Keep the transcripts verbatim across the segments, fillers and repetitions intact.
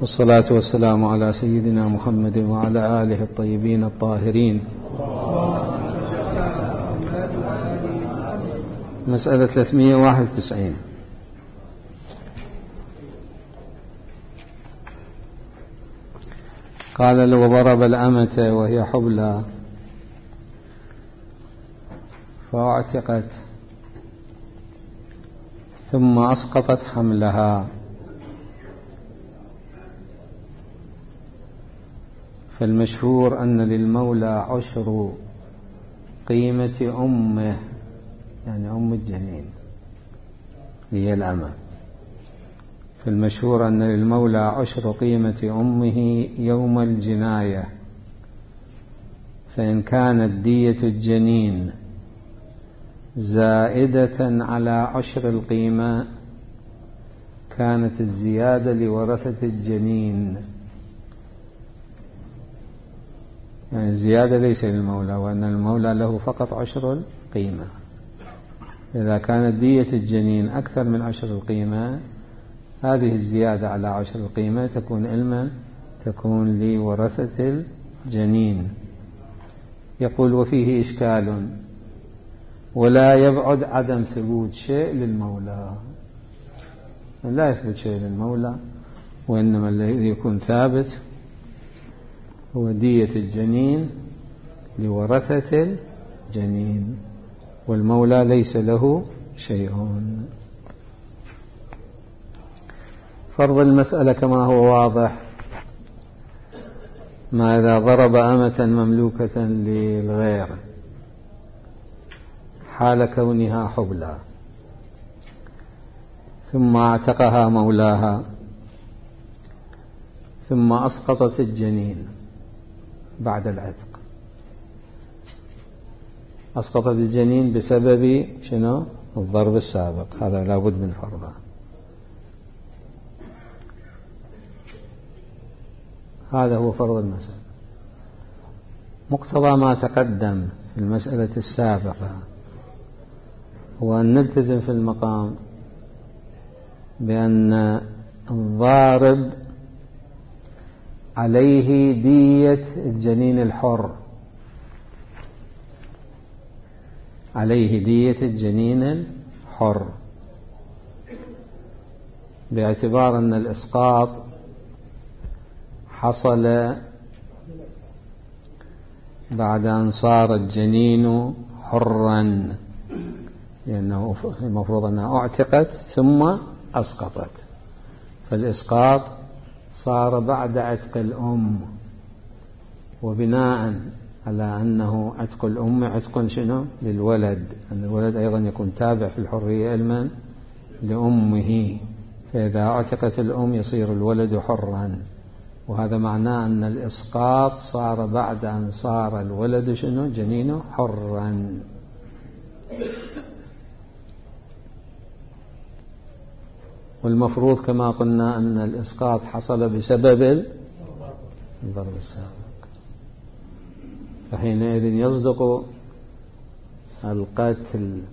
والصلاة والسلام على سيدنا محمد وعلى آله الطيبين الطاهرين. مسألة ثلاثمائة وواحد وتسعين. قال: لو ضرب الأمة وهي حبلى فاعتقت ثم أسقطت حملها، فالمشهور أن للمولى عشر قيمة أمه، يعني أم الجنين هي الأمة. فالمشهور أن للمولى عشر قيمة أمه يوم الجناية، فإن كانت دية الجنين زائدة على عشر القيمة كانت الزيادة لورثة الجنين، يعني الزيادة ليس للمولى، وأن المولى له فقط عشر القيمة. إذا كانت دية الجنين أكثر من عشر القيمة هذه الزيادة على عشر القيمة تكون علما تكون لورثة الجنين. يقول: وفيه إشكال، ولا يبعد عدم ثبوت شيء للمولى، لا يثبت شيء للمولى، وإنما الذي يكون ثابت هو دية الجنين لورثة الجنين، والمولى ليس له شيء. فرض المسألة كما هو واضح: ما إذا ضرب أمة مملوكة للغير حال كونها حبلى ثم اعتقها مولاها ثم أسقطت الجنين بعد العتق. أسقطت الجنين بسبب شنو؟ الضرب السابق، هذا لابد من فرضه. هذا هو فرض المسألة. مقتضى ما تقدم في المسألة السابقة هو أن نلتزم في المقام بأن الضارب عليه دية الجنين الحر، عليه دية الجنين الحر، باعتبار أن الإسقاط حصل بعد أن صار الجنين حرا، لأنه المفروض أنها اعتقت ثم أسقطت، فالإسقاط صار بعد عتق الأم، وبناء على أنه عتق الأم عتق شنو؟ للولد، أن الولد أيضا يكون تابع في الحرية علما لأمه، فإذا اعتقت الأم يصير الولد حرا، وهذا معناه أن الإسقاط صار بعد أن صار الولد شنو؟ جنينه حرا. والمفروض كما قلنا أن الإسقاط حصل بسبب الضرب السابق، فحينئذ يصدق القتل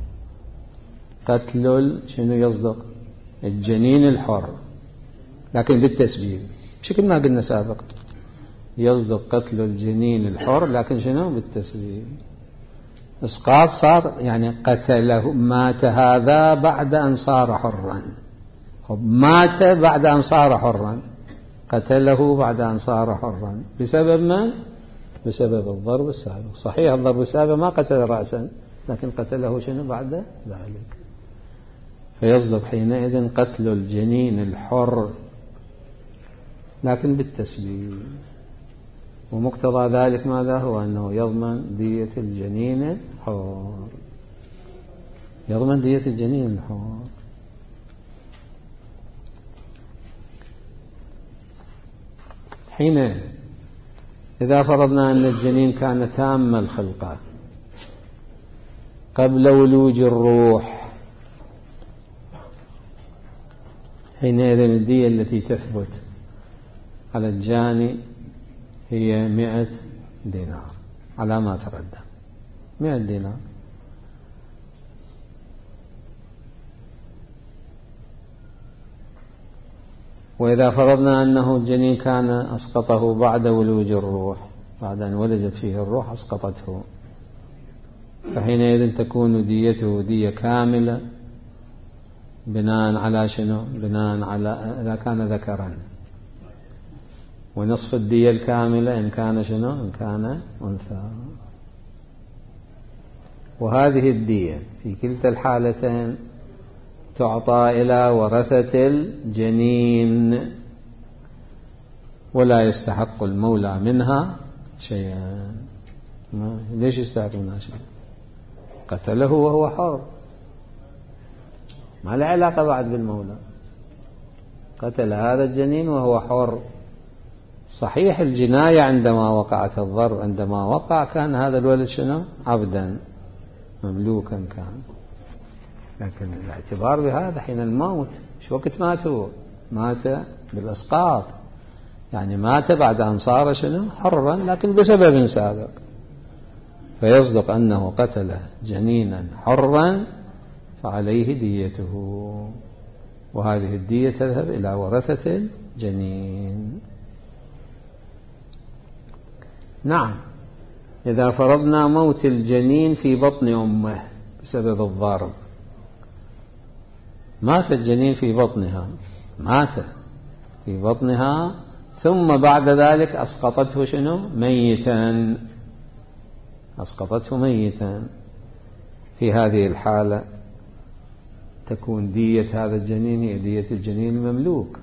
قتل شنو يصدق؟ الجنين الحر، لكن بالتسبيب بشكل ما قلنا سابقا، يصدق قتل الجنين الحر لكن شنو؟ بالتسبيب. إسقاط صار يعني قتله، مات هذا بعد أن صار حرا، مات بعد أن صار حرا، قتله بعد أن صار حرا بسبب من؟ بسبب الضرب السابق. صحيح الضرب السابق ما قتل رأسا، لكن قتله شنو بعد ذلك، فيصدق حينئذ قتل الجنين الحر لكن بالتسبيب. ومقتضى ذلك ماذا هو؟ أنه يضمن دية الجنين الحر، يضمن دية الجنين الحر. حين إذا فرضنا أن الجنين كان تام الخلقة قبل ولوج الروح، حينئذ الدية التي تثبت على الجاني هي مئة دينار على ما تقدم، مئة دينار. وإذا فرضنا أنه الجنين كان أسقطه بعد ولوج الروح، بعد أن ولدت فيه الروح أسقطته، فحينئذ تكون ديته دية كاملة بناء على شنو؟ بناء على إذا كان ذكرا، ونصف الدية الكاملة إن كان شنو؟ إن كان أنثى. وهذه الدية في كلتا الحالتين تعطى إلى ورثة الجنين، ولا يستحق المولى منها شيئا. ليش يستحق منها شيئا؟ قتله وهو حر، ما له علاقة بعد بالمولى، قتل هذا الجنين وهو حر. صحيح الجناية عندما وقعت الضرب، عندما وقع كان هذا الولد شنو؟ عبدا مملوكا كان، لكن الاعتبار بهذا حين الموت. شو وقت مات هو؟ مات بالإسقاط، يعني مات بعد أن صار شنو؟ حرا، لكن بسبب سابق، فيصدق أنه قتل جنينا حرا فعليه ديته، وهذه الدية تذهب إلى ورثة الجنين. نعم، إذا فرضنا موت الجنين في بطن أمه بسبب الضرب، مات الجنين في بطنها، مات في بطنها، ثم بعد ذلك أسقطته شنو؟ ميتا، أسقطته ميتا. في هذه الحالة تكون دية هذا الجنين هي دية الجنين المملوك،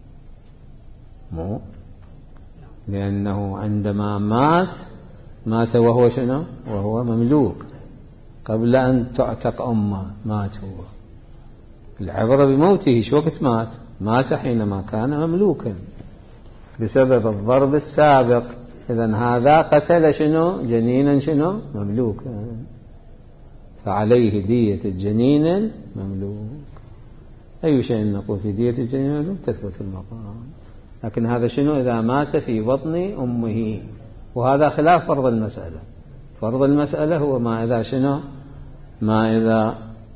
مو لأنه عندما مات مات وهو شنو؟ وهو مملوك، قبل أن تعتق أمه مات هو. العبرة بموته. شو وقت مات؟ مات حينما كان مملوكا بسبب الضرب السابق. إذن هذا قتل شنو؟ جنينا شنو؟ مملوكا، فعليه دية الجنين المملوك. أي شيء نقول في دية الجنين المملوك تثبت المقام. لكن هذا شنو؟ إذا مات في بطن أمه، وهذا خلاف فرض المسألة. فرض المسألة هو ما إذا شنو؟ ما إذا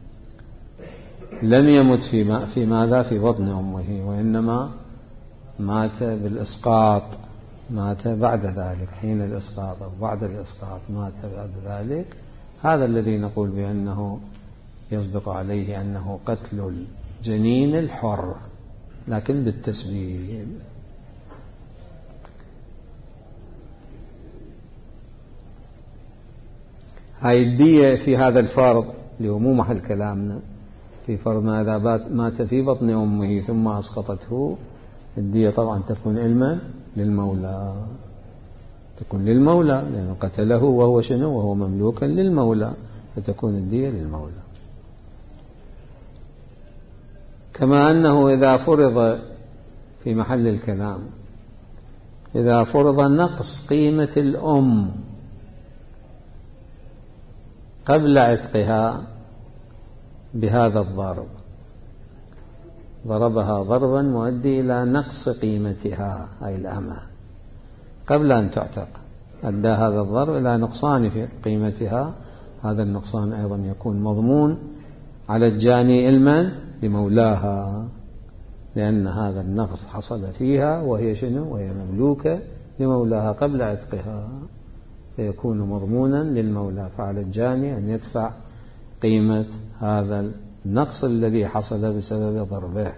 لم يمت في ما في ماذا؟ في بطن أمه، وإنما مات بالإسقاط، مات بعد ذلك، حين الإسقاط أو بعد الإسقاط مات بعد ذلك. هذا الذي نقول بأنه يصدق عليه أنه قتل الجنين الحر، لكن بالتسبيب. هاي الدية في هذا الفرض اللي هو مو محل كلامنا، في فرض ما إذا مات في بطن أمه ثم أسقطته، الدية طبعا تكون علما للمولى، تكون للمولى لأنه قتله وهو شنو؟ وهو مملوكا للمولى، فتكون الدية للمولى. كما أنه إذا فرض في محل الكلام، إذا فرض نقص قيمة الأم قبل عتقها بهذا الضرب، ضربها ضربا مؤدي إلى نقص قيمتها، هاي الأمة قبل أن تعتق، أدى هذا الضرب إلى نقصان في قيمتها. هذا النقصان أيضا يكون مضمون على الجاني علما لمولاها، لأن هذا النقص حصل فيها وهي شنو؟ وهي مملوكة لمولاها قبل عتقها، فيكون مضمونا للمولى، فعلى الجاني أن يدفع قيمة هذا النقص الذي حصل بسبب ضربه.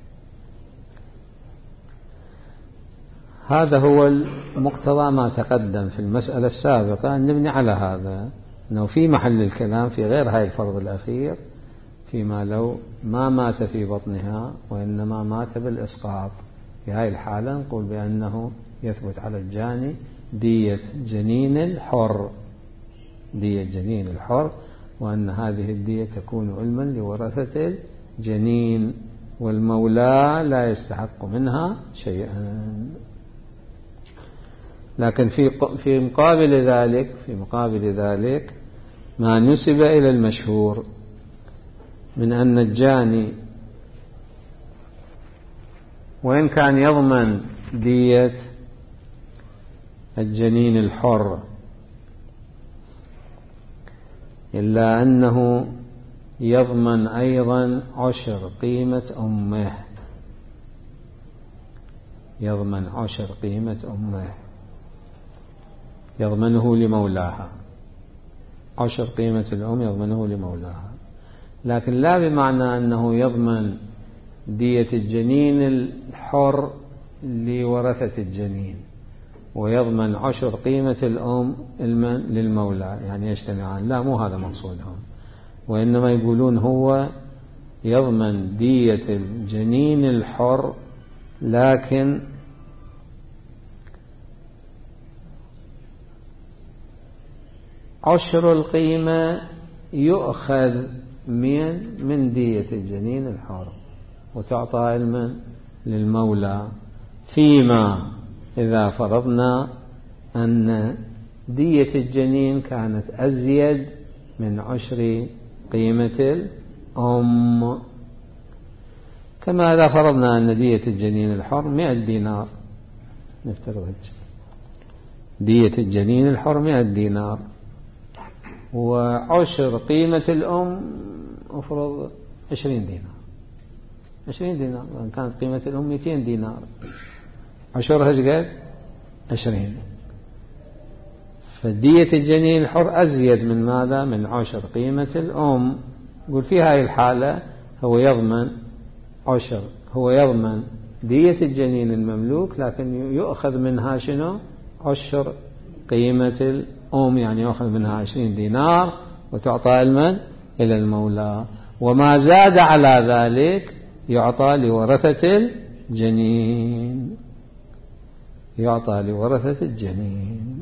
هذا هو المقتضى ما تقدم في المسألة السابقة، أن نبني على هذا، أنه في محل الكلام في غير هاي الفرض الأخير، فيما لو ما مات في بطنها وإنما مات بالإسقاط، في هاي الحالة نقول بأنه يثبت على الجاني دية جنين الحر، دية جنين الحر، وأن هذه الدية تكون علما لورثة الجنين، والمولى لا يستحق منها شيئا. لكن في في مقابل ذلك في مقابل ذلك ما نسب إلى المشهور من أن الجاني وإن كان يضمن دية الجنين الحر، إلا أنه يضمن أيضا عشر قيمة أمه، يضمن عشر قيمة أمه، يضمنه لمولاها، عشر قيمة الأم يضمنه لمولاها، لكن لا بمعنى أنه يضمن دية الجنين الحر لورثة الجنين ويضمن عشر قيمة الأم للمولى، يعني يجتمعان، لا مو هذا مقصودهم، وإنما يقولون هو يضمن دية الجنين الحر، لكن عشر القيمة يؤخذ من من دية الجنين الحر وتعطى علما للمولى، فيما إذا فرضنا أن دية الجنين كانت أزيد من عشر قيمة الأم، كما إذا فرضنا أن دية الجنين الحر مئة دينار، نفترض دية الجنين الحر مئة دينار، وعشر قيمة الأم أفرض عشرين دينار، عشرين دينار، وإن كانت قيمة الأم مئتين دينار، عشرها قد عشرين، فدية الجنين الحر أزيد من ماذا؟ من عشر قيمة الأم. يقول في هذه الحالة هو يضمن عشر، هو يضمن دية الجنين المملوك، لكن يؤخذ منها شنو؟ عشر قيمة الأم، يعني يؤخذ منها عشرين دينار وتعطى المن إلى المولى، وما زاد على ذلك يعطى لورثة الجنين، يعطى لورثة الجنين.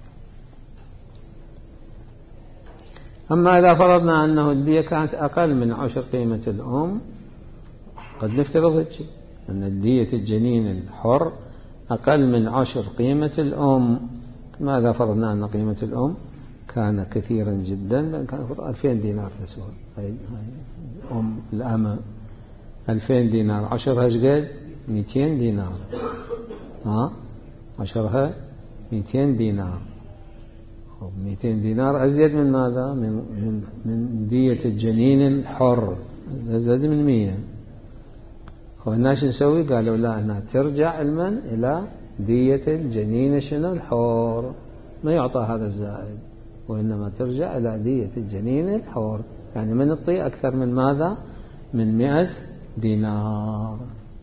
أما إذا فرضنا أنه الدية كانت أقل من عشر قيمة الأم، قد نفترض أن الدية الجنين الحر أقل من عشر قيمة الأم، ماذا فرضنا أن قيمة الأم كان كثيرا جدا، كان ألفين دينار تسوى، هاي أم الأمة ألفين دينار، عشرها قد مئتين دينار، ها عشرها مئتين دينار، مئتين دينار أزيد من ماذا؟ من من من دية الجنين الحر، أزيد من مية. والناس نسوي؟ قالوا لا، أنها ترجع علما إلى دية الجنين شنو الحر، ما يعطى هذا الزائد، وإنما ترجع إلى دية الجنين الحر، يعني من الطي أكثر من ماذا؟ من مئة دينار.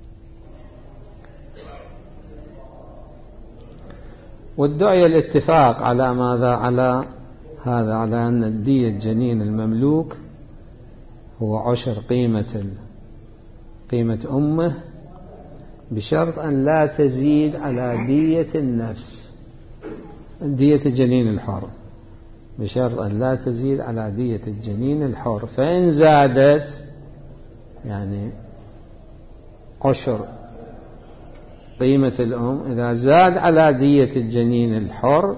وادعي الاتفاق على ماذا؟ على هذا، على أن الدية الجنين المملوك هو عشر قيمة قيمة أمه، بشرط أن لا تزيد على دية النفس، دية الجنين الحر، بشرط أن لا تزيد على دية الجنين الحر، فإن زادت يعني عشر قيمة الأم، إذا زاد على دية الجنين الحر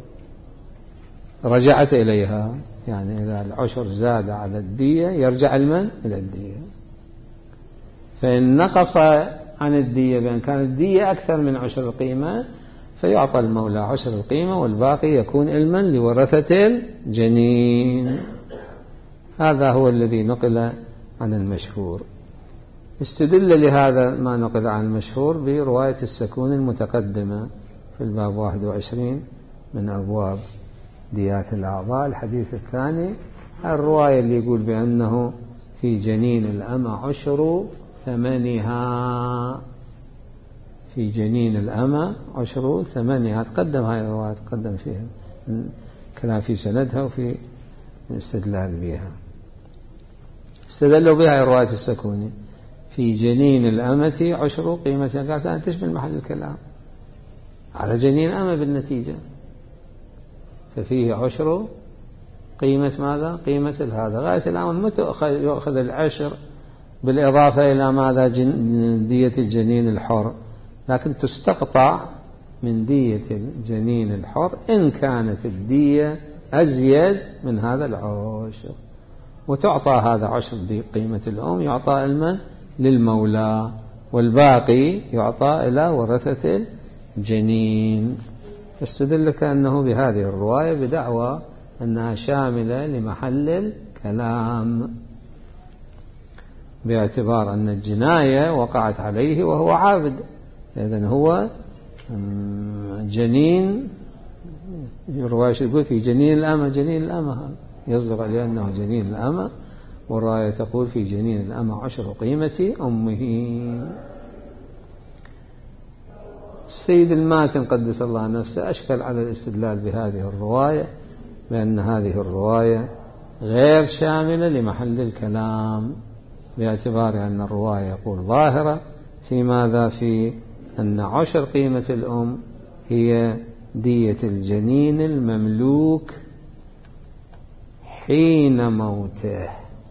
رجعت إليها، يعني إذا العشر زاد على الدية يرجع المن إلى الدية. فإن نقص عن الدية بأن كانت الدية أكثر من عشر القيمة فيعطى المولى عشر القيمة والباقي يكون علما لورثة الجنين. هذا هو الذي نقل عن المشهور. استدل لهذا ما نقل عن المشهور برواية السكون المتقدمة في الباب واحد وعشرين من أبواب ديات الأعضاء، الحديث الثاني، الرواية اللي يقول بأنه في جنين الأمة عشر ثمنها، في جنين الأمة عشر ثمنها، تقدم هاي الرواية، تقدم فيها كلام في سندها وفي الاستدلال بها. استدلوا بها رواية السكوني في جنين الأمة عشر قيمتها، قالت أن تشمل محل الكلام على جنين أمة بالنتيجة، ففيه عشر قيمة ماذا؟ قيمة هذا. غاية الأمر متى يؤخذ العشر بالإضافة إلى ماذا؟ دية الجنين الحر، لكن تستقطع من دية الجنين الحر إن كانت الدية أزيد من هذا العشر، وتعطى هذا عشر دي قيمة الأم، يعطى علما للمولى، والباقي يعطى إلى ورثة الجنين. فاستدل كأنه بهذه الرواية بدعوى أنها شاملة لمحل الكلام، باعتبار أن الجناية وقعت عليه وهو عابد إذن هو جنين، الرواية يقول في جنين الأمة، جنين الأمة يصدق لأنه جنين الأمة، والرواية تقول في جنين الأمة عشر قيمة أمه. السيد الماتن قدس الله نفسه أشكل على الاستدلال بهذه الرواية بأن هذه الرواية غير شاملة لمحل الكلام، باعتبار أن الرواية يقول ظاهرة في ماذا؟ في أن عشر قيمة الأم هي دية الجنين المملوك حين موته،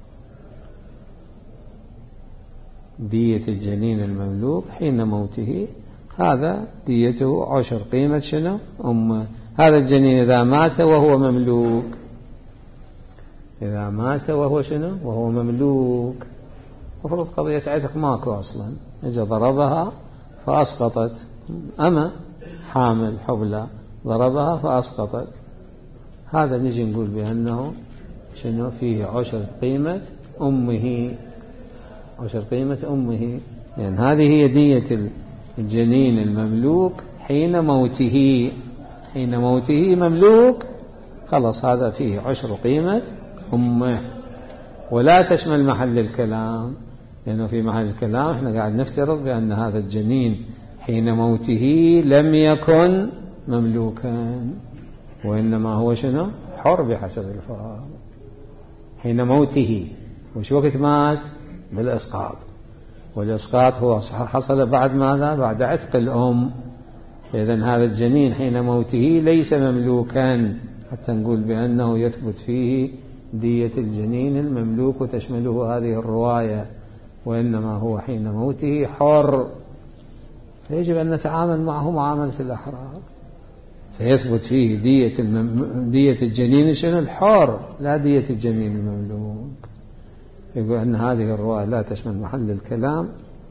دية الجنين المملوك حين موته، هذا ديته عشر قيمة شنو؟ أم. هذا الجنين إذا مات وهو مملوك، إذا مات وهو شنو؟ وهو مملوك، مفروض قضية عتق ماكو أصلا، إجا ضربها فأسقطت، أما حامل حبلى ضربها فأسقطت، هذا نجي نقول بأنه شنو؟ فيه عشر قيمة أمه، عشر قيمة أمه، يعني هذه هي دية الجنين المملوك حين موته، حين موته مملوك، خلص هذا فيه عشر قيمة أمه، ولا تشمل محل الكلام، لأنه في محل الكلام احنا قاعد نفترض بأن هذا الجنين حين موته لم يكن مملوكا، وإنما هو شنو؟ حر بحسب الفرض حين موته. وش وقت مات؟ بالإسقاط، والإسقاط هو حصل بعد ماذا؟ بعد عتق الأم. إذن هذا الجنين حين موته ليس مملوكا حتى نقول بأنه يثبت فيه دية الجنين المملوك وتشمله هذه الرواية، وإنما هو حين موته حر، فيجب أن نتعامل معه معاملة الأحرار، فيثبت فيه دية, المم... دية الجنين شنو؟ الحر، لا دية الجنين المملوك. يقول أن هذه الرواية لا تشمل محل الكلام.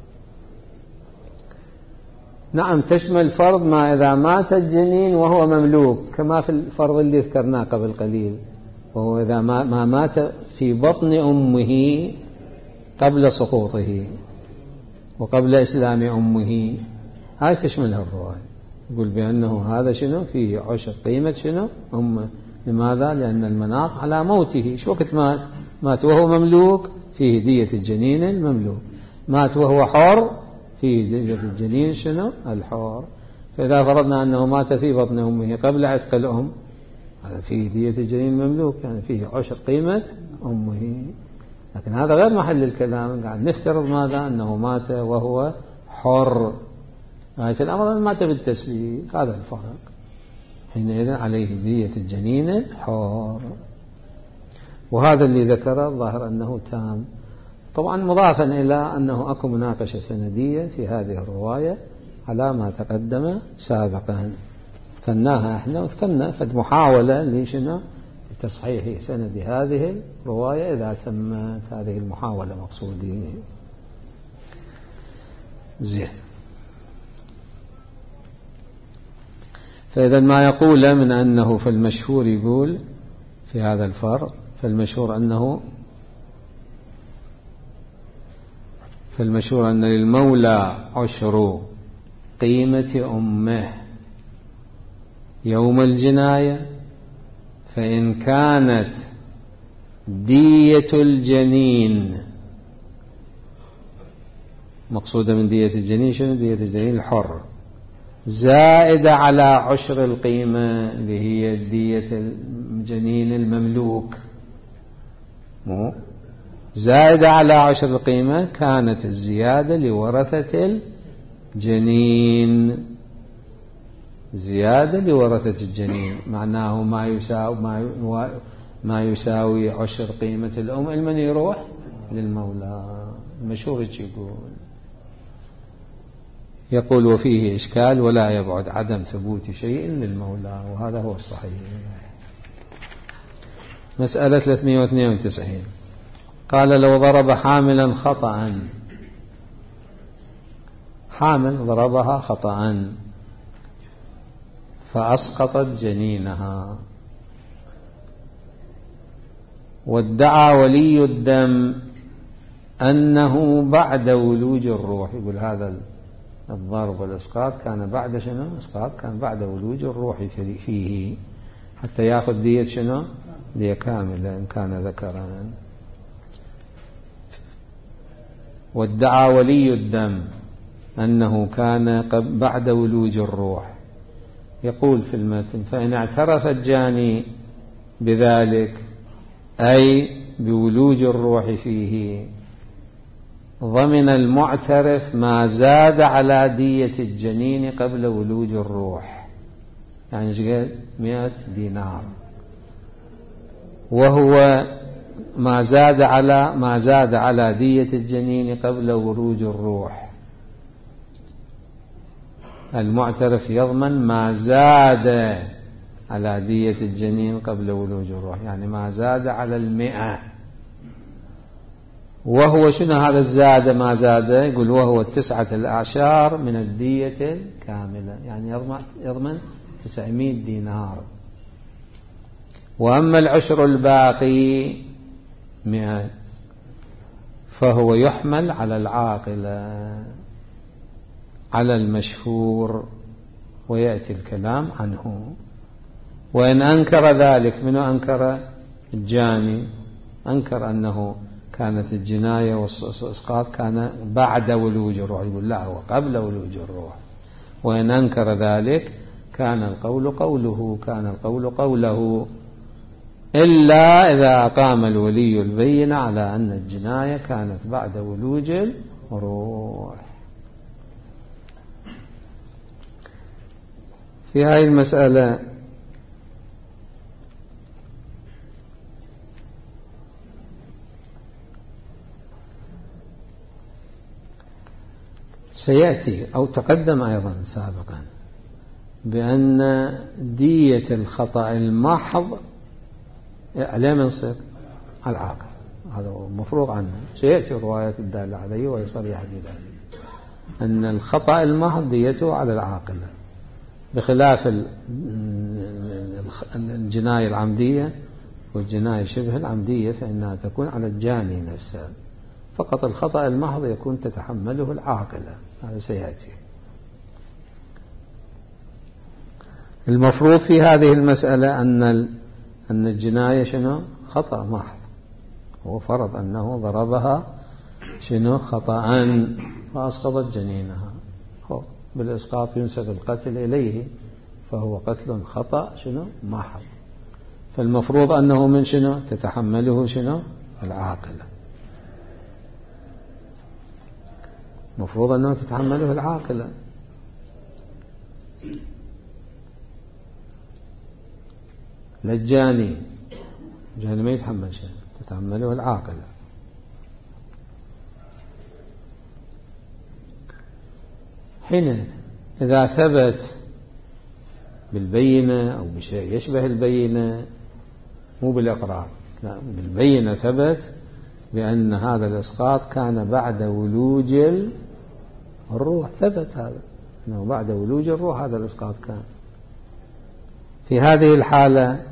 نعم تشمل فرض ما إذا مات الجنين وهو مملوك، كما في الفرض اللي ذكرناه قبل قليل، وهو إذا ما, ما مات في بطن أمه قبل سقوطه وقبل إسلام أمه، هاي تشملها الرواية. يقول بأنه هذا شنو؟ فيه عشر قيمة شنو؟ أمه. لماذا؟ لأن المناط على موته. شو وقت مات؟ مات وهو مملوك، فيه دية الجنين المملوك. مات وهو حر، فيه دية الجنين شنو؟ الحر. فإذا فرضنا أنه مات في بطن أمه قبل عتق الأم، هذا فيه دية الجنين المملوك، يعني فيه عشر قيمة أمه. لكن هذا غير محل الكلام، قاعد نفترض ماذا؟ أنه مات وهو حر. غاية الأمر أنه مات بالتسليم، هذا الفرق. حينئذ عليه دية الجنين الحر، وهذا اللي ذكره الظاهر أنه تام. طبعا مضافا إلى أنه أكو مناقشة سندية في هذه الرواية على ما تقدم سابقا، ذكرناها احنا، وذكرنا فد محاولة لشنو؟ لتصحيح سند هذه الرواية إذا تمت هذه المحاولة مقصودين. زين. فإذا ما يقول من أنه في المشهور، يقول في هذا الفرق فالمشهور أنه فالمشهور أن للمولى عشر قيمة أمه يوم الجناية، فإن كانت دية الجنين، مقصودة من دية الجنين شنو؟ دية الجنين الحر، زائدة على عشر القيمة اللي هي دية الجنين المملوك، مو زائدة على عشر القيمة، كانت الزيادة لورثة الجنين، زيادة لورثة الجنين، معناه ما يساوي ما, ما يساوي عشر قيمة الأم، المن يروح للمولى. المشهور يقول يقول وفيه إشكال ولا يبعد عدم ثبوت شيء للمولى، وهذا هو الصحيح. مسألة ثلاثمائة واثنين وتسعين. قال لو ضرب حاملا خطأ، حامل ضربها خطأ فأسقطت جنينها، وادعى ولي الدم أنه بعد ولوج الروح، يقول هذا الضرب والإسقاط كان بعد شنو؟ إسقاط كان بعد ولوج الروح فيه، حتى يأخذ دية شنو؟ دية كاملة إن كان ذكرا. وادعى ولي الدم أنه كان بعد ولوج الروح. يقول في المتن: فإن اعترف الجاني بذلك أي بولوج الروح فيه ضمن المعترف ما زاد على دية الجنين قبل ولوج الروح، يعني شقد مئة دينار، وهو ما زاد على ما زاد على دية الجنين قبل ولوج الروح. المعترف يضمن ما زاد على دية الجنين قبل ولوج الروح، يعني ما زاد على المئة. وهو شنو هذا الزاد ما زاد؟ يقول وهو التسعة الأعشار من الدية الكاملة، يعني يضمن تسعمائة دينار. وأما العشر الباقي مئة فهو يحمل على العاقلة على المشهور، ويأتي الكلام عنه. وإن أنكر ذلك، من أنكر؟ الجاني أنكر أنه كانت الجناية والإسقاط كان بعد ولوج الروح، يقول لا، هو قبل ولوج الروح. وإن أنكر ذلك كان القول قوله كان القول قوله إلا إذا أقام الولي البينة على أن الجناية كانت بعد ولوج الروح. في هذه المسألة سيأتي أو تقدم أيضا سابقا بأن دية الخطأ المحض عليه من صير العاقل، هذا مفروغ عنه. سيأتي الروايات الدالة عليه ويصريح بذلك أن الخطأ المحض ديته على العاقل، بخلاف الجناية العمدية والجناية شبه العمدية فإنها تكون على الجاني نفسه، فقط الخطأ المحض يكون تتحمله العاقلة. هذا سيأتي. المفروض في هذه المسألة أن أن الجناية شنو؟ خطأ محض، هو فرض أنه ضربها شنو؟ خطأ فأسقطت جنينها، بالإسقاط ينسب القتل إليه، فهو قتل خطأ شنو؟ محض. فالمفروض أنه من شنو؟ تتحمله شنو؟ العاقلة. مفروض أنه تتحمله العاقلة. للجاني الجاني ما يتحمل شيء، تتحمله العاقلة. حين إذا ثبت بالبينة أو بشيء يشبه البينة، مو بالإقرار، لا، بالبينة ثبت بأن هذا الإسقاط كان بعد ولوج الروح، ثبت هذا أنه بعد ولوج الروح هذا الإسقاط كان. في هذه الحالة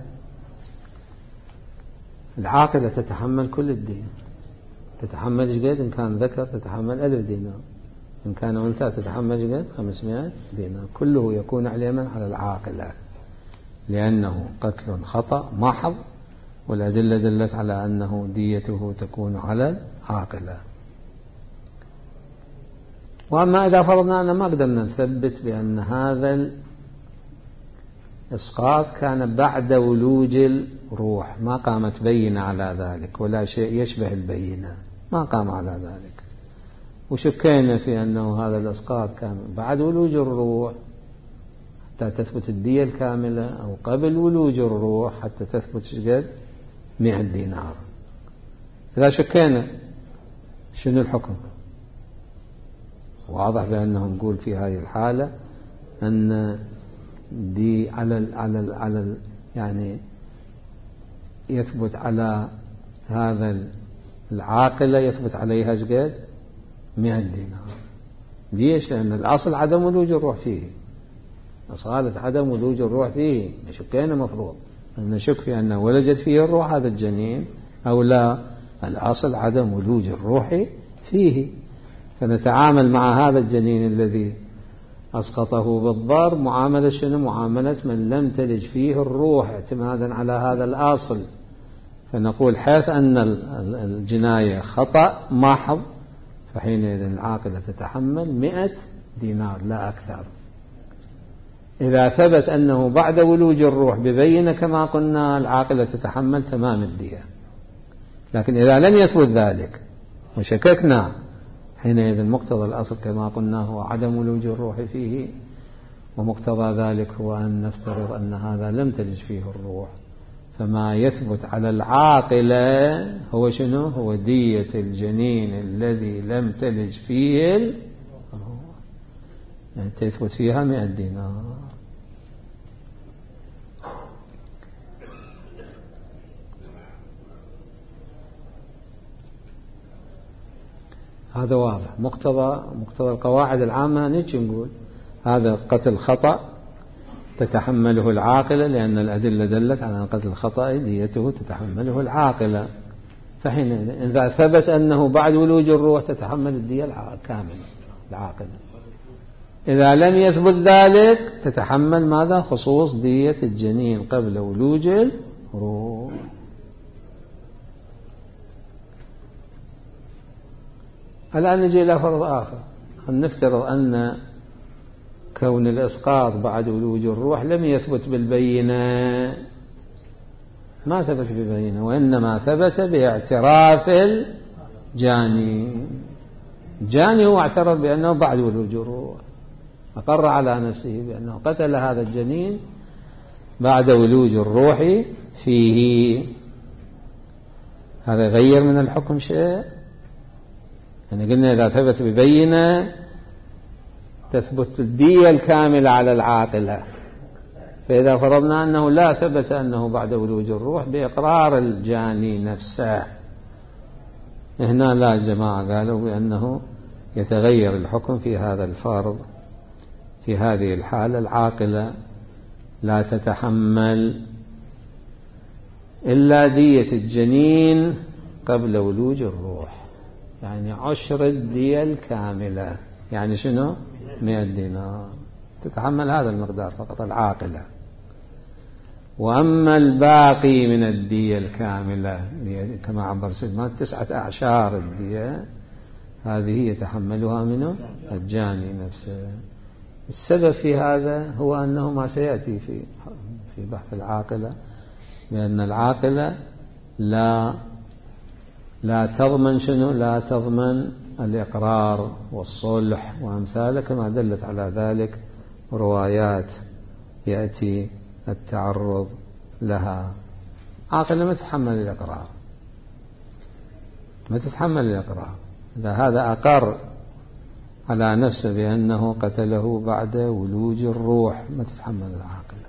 العاقلة تتحمل كل الدين، تتحمل جديد، إن كان ذكر تتحمل ألف دينار، إن كان أنثى تتحمل جديد خمسمائة دينار، كله يكون على من؟ على العاقلة، لأنه قتل خطأ محض، والأدلة دلت على أنه ديته تكون على العاقلة. وأما إذا فرضنا أن ما قدرنا نثبت بأن هذا الإسقاط كان بعد ولوج الروح، ما قامت بينة على ذلك ولا شيء يشبه البينة، ما قام على ذلك، وشكينا في أنه هذا الإسقاط كان بعد ولوج الروح حتى تثبت الدية الكاملة، أو قبل ولوج الروح حتى تثبت شقد مئة دينار. إذا شكينا شنو الحكم؟ واضح بأنه نقول في هذه الحالة أن دي على ال على ال على ال يعني يثبت على هذا العاقلة، يثبت عليها شقد مئة دينار. ليش؟ لأن الأصل عدم ولوج الروح فيه، أصالة عدم ولوج الروح فيه. شكينا مفروض أن نشك في أنه ولجت فيه الروح هذا الجنين أو لا، الأصل عدم ولوج الروح فيه، فنتعامل مع هذا الجنين الذي أسقطه بالضرب معاملة شنو؟ معاملة من لم تلج فيه الروح اعتمادا على هذا الأصل. فنقول حيث أن الجناية خطأ محض فحينئذ العاقلة تتحمل مئة دينار لا أكثر. إذا ثبت أنه بعد ولوج الروح ببينة كما قلنا العاقلة تتحمل تمام الدية. لكن إذا لم يثبت ذلك وشككنا حينئذ مقتضى الأصل كما قلنا هو عدم ولوج الروح فيه، ومقتضى ذلك هو أن نفترض أن هذا لم تلج فيه الروح، فما يثبت على العاقلة هو شنو؟ هو دية الجنين الذي لم تلج فيه الروح، يعني تثبت فيها مئة دينار. هذا واضح. مقتضى مقتضى القواعد العامة نيجي نقول هذا قتل خطأ تتحمله العاقلة، لأن الأدلة دلت على أن قتل الخطأ ديته تتحمله العاقلة. فحين إذا ثبت أنه بعد ولوج الروح تتحمل الدية الكاملة العاقلة. إذا لم يثبت ذلك تتحمل ماذا؟ خصوص دية الجنين قبل ولوج الروح. الآن نجي إلى فرض آخر. نفترض أن كون الإسقاط بعد ولوج الروح لم يثبت بالبينة، ما ثبت بالبينة، وإنما ثبت باعتراف الجاني. الجاني هو اعترف بأنه بعد ولوج الروح، أقر على نفسه بأنه قتل هذا الجنين بعد ولوج الروح فيه. هذا يغير من الحكم شيء؟ يعني قلنا إذا ثبت ببينة تثبت الدية الكاملة على العاقلة، فإذا فرضنا أنه لا ثبت أنه بعد ولوج الروح بإقرار الجاني نفسه، هنا لا الجماعة قالوا بأنه يتغير الحكم في هذا الفرض. في هذه الحالة العاقلة لا تتحمل إلا دية الجنين قبل ولوج الروح، يعني عشر الدية الكاملة، يعني شنو؟ مئة دينار تتحمل هذا المقدار فقط العاقلة. وأما الباقي من الدية الكاملة كما عبر سيدنا تسعة أعشار الدية، هذه يتحملها منه الجاني نفسه. السبب في هذا هو أنه ما سيأتي في في بحث العاقلة، بأن العاقلة لا لا تضمن شنو؟ لا تضمن الإقرار والصلح وأمثاله، كما دلت على ذلك روايات يأتي التعرض لها. عاقلة ما تتحمل الإقرار، ما تتحمل الإقرار. إذا هذا أقر على نفسه بأنه قتله بعد ولوج الروح ما تتحمل العاقلة.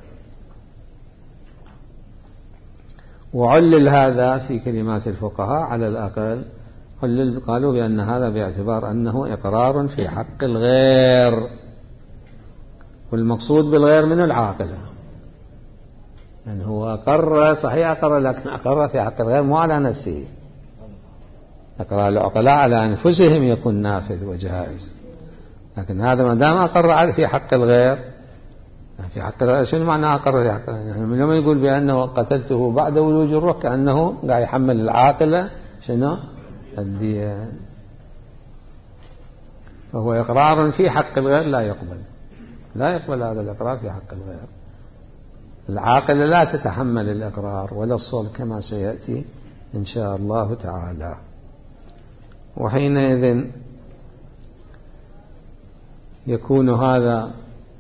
وعلل هذا في كلمات الفقهاء على الأقل، علل قالوا بأن هذا باعتبار أنه إقرار في حق الغير، والمقصود بالغير من العاقلة، يعني هو أقر صحيح أقر، لكن أقر في حق الغير مو على نفسه. أقرار العقلاء على أنفسهم يكون نافذ وجائز، لكن هذا ما دام أقر في حق الغير في حق الغير. شنو معنى أقر في حق الغير؟ يعني لما يقول بأنه قتلته بعد ولوج الروح كأنه قاعد يحمل العاقلة شنو؟ الدية. فهو إقرار في حق الغير لا يقبل، لا يقبل هذا الإقرار في حق الغير. العاقلة لا تتحمل الإقرار ولا الصلح كما سيأتي إن شاء الله تعالى. وحينئذ يكون هذا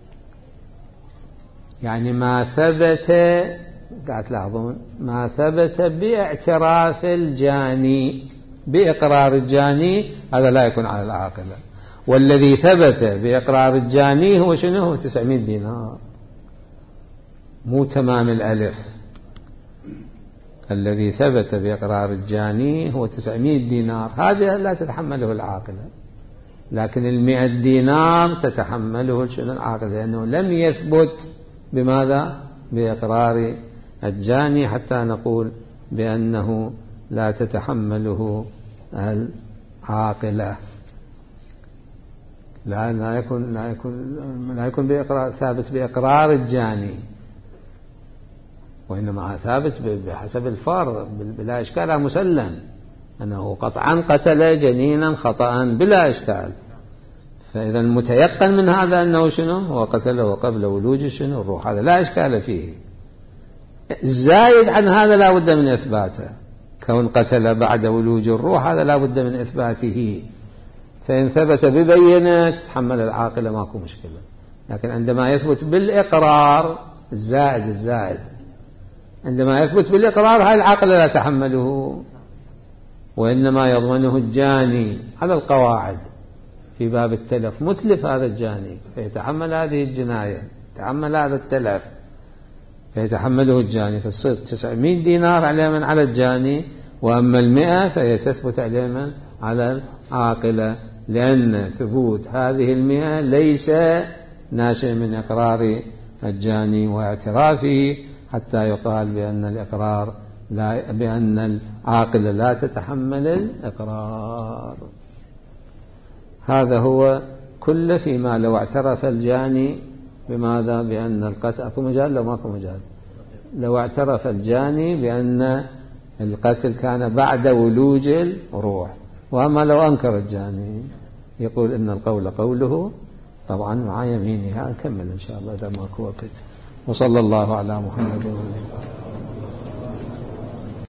يعني ما ثبت، قاعد تلاحظون ما ثبت باعتراف الجاني بإقرار الجاني، هذا لا يكون على العاقلة. والذي ثبت بإقرار الجاني هو شنو؟ هو تسعمائة دينار، مو تمام الألف. الذي ثبت بإقرار الجاني هو تسعمائة دينار، هذا لا تتحمله العاقلة، لكن المئة دينار تتحمله شنو؟ العاقلة، لأنه لم يثبت بماذا؟ بإقرار الجاني حتى نقول بأنه لا تتحمله العاقلة. لا لا يكون لا يكون لا يكون بإقرار ثابت بإقرار الجاني، وإنما ثابت بحسب الفار بلا إشكال، مسلم أنه قطعا قتل جنينا خطأ بلا إشكال. فإذا المتيقن من هذا أنه شنو هو قتله قبل ولوج شنو الروح، هذا لا إشكال فيه. الزايد عن هذا لا بد من إثباته، كون قتل بعد ولوج الروح هذا لا بد من إثباته، فإن ثبت ببينة تحمل العاقلة ماكو مشكلة. لكن عندما يثبت بالإقرار الزائد الزائد عندما يثبت بالإقرار هاي العاقلة لا تحمله، وإنما يضمنه الجاني على القواعد في باب التلف. متلف هذا الجاني فيتحمل هذه الجناية، يتحمل هذا التلف فيتحمله الجاني، فتصير تسعمائة دينار على من على الجاني، وأما المئة فهي تثبت على من على العاقلة، لأن ثبوت هذه المئة ليس ناشئ من إقرار الجاني واعترافه حتى يقال بأن الإقرار لا بأن العاقلة لا تتحمل الإقرار. هذا هو كل فيما لو اعترف الجاني بماذا؟ بأن القتل أكو مجال لو ماكو مجال. لو اعترف الجاني بأن القتل كان بعد ولوج الروح، وأما لو أنكر الجاني يقول إن القول قوله، طبعا مع يمينها. نكمل إن شاء الله إذا ماكو وقت. وصلى الله على محمد وعلى آله.